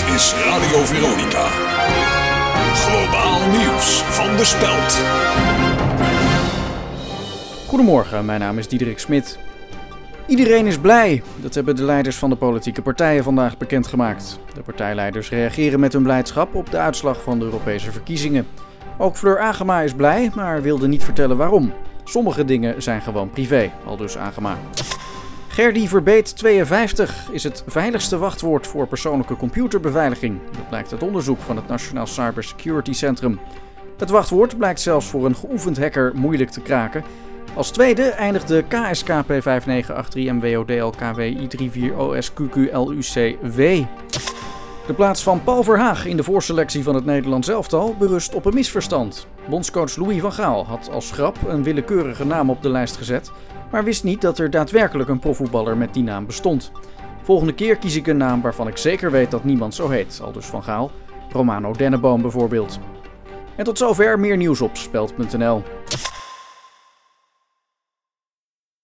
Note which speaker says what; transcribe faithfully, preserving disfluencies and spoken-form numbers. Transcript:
Speaker 1: is Radio Veronica. Globaal nieuws van de Speld.
Speaker 2: Goedemorgen, mijn naam is Diederik Smit. Iedereen is blij. Dat hebben de leiders van de politieke partijen vandaag bekendgemaakt. De partijleiders reageren met hun blijdschap op de uitslag van de Europese verkiezingen. Ook Fleur Agema is blij, maar wilde niet vertellen waarom. Sommige dingen zijn gewoon privé, aldus Agema. Gerdy Verbeet tweeënvijftig is het veiligste wachtwoord voor persoonlijke computerbeveiliging. Dat blijkt uit onderzoek van het Nationaal Cybersecurity Centrum. Het wachtwoord blijkt zelfs voor een geoefend hacker moeilijk te kraken. Als tweede eindigde K S K P vijf negen acht drie M W O D L K W I drie vier O S Q Q L U C W. De plaats van Paul Verhaag in de voorselectie van het Nederlands elftal berust op een misverstand. Bondscoach Louis van Gaal had als grap een willekeurige naam op de lijst gezet, maar wist niet dat er daadwerkelijk een profvoetballer met die naam bestond. Volgende keer kies ik een naam waarvan ik zeker weet dat niemand zo heet, aldus Van Gaal. Romano Denneboom bijvoorbeeld. En tot zover meer nieuws op speld punt n l.